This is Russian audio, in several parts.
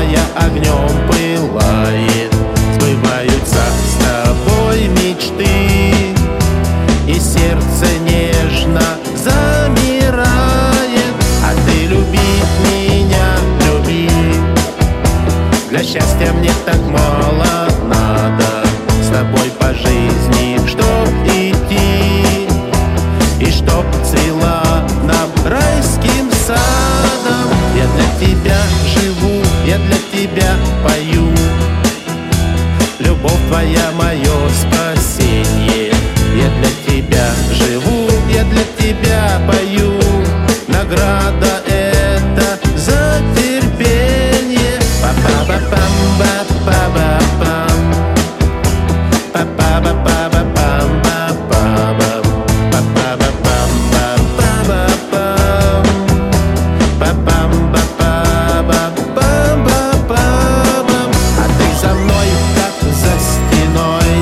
моя огнем пылает. Сбываются с тобой мечты, и сердце нежно замирает. А ты любить меня, люби. Для счастья мне так мало надо, с тобой по жизни чтоб идти, и чтоб цвела нам райским садом. Я для тебя живу, я для тебя пою. Любовь твоя мое спасение. Я для тебя живу, я для тебя пою. Награда это за терпение. Па-па-па-пам, ба-па-ба-пам, па-па-ба-па-ба-пам, ба-па-бам, па-па-ба-пам, ба-па-ба-пам, па-пам-ба-па-ба-пам-ба-пам. А ты за мной, как за стеной,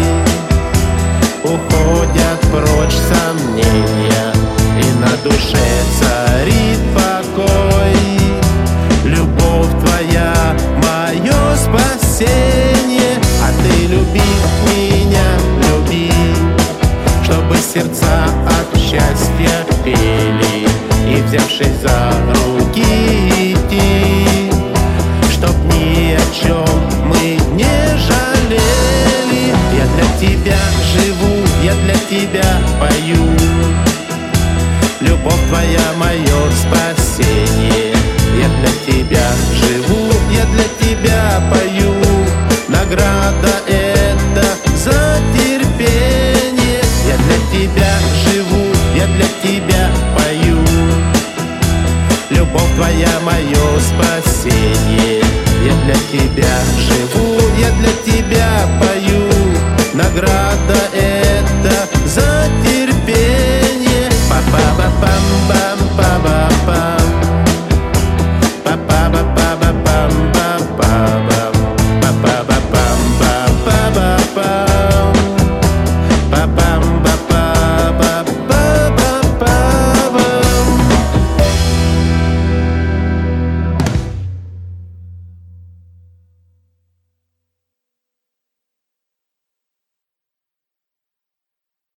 уходят прочь сомнения, и на душе царит покой. Любовь твоя мое спасение. А ты люби меня, люби, чтобы сердца от счастья пели, и взявшись за руки идти, чтоб ни о чем мы не жалели. Я для тебя живу, я для тебя пою. Любовь твоя мое спасение. Я для тебя живу, я для тебя пою. Награда это за терпение. Я для тебя живу, я для тебя пою. Любовь твоя мое спасение. Я для тебя живу.